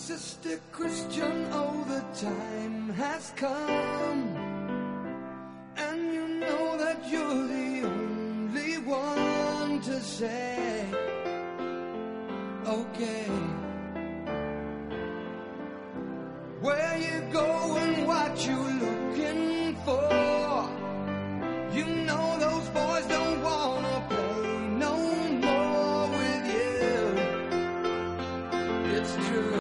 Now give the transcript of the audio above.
Sister Christian, oh, the time has come, and you know that you're the only one to say, okay. Where you go and what you look